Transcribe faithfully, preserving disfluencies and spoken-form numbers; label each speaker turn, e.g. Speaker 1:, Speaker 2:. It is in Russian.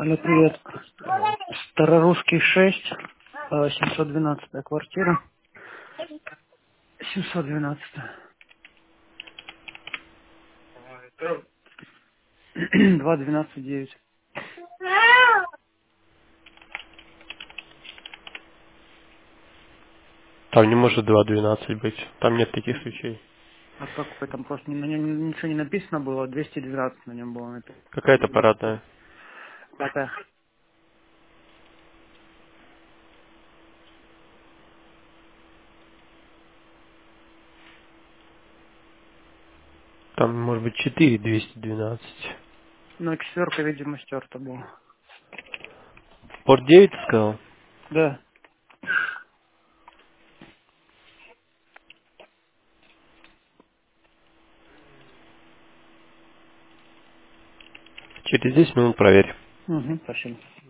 Speaker 1: Алло, привет. Старорусский шесть, э, семьсот двенадцатая квартира. семьсот двенадцатая. два двенадцать девять.
Speaker 2: Там не может два двенадцать быть. Там нет таких свечей.
Speaker 1: А какой там просто на нем ничего не написано было, двести двенадцать на нем было написано.
Speaker 2: Какая-то парадная.
Speaker 1: Пятая.
Speaker 2: Там может быть четыре двести двенадцать.
Speaker 1: Ну, четверка, видимо, стерта была.
Speaker 2: Порт девять ты сказал?
Speaker 1: Да.
Speaker 2: Через десять минут проверь.
Speaker 1: Угу, спасибо.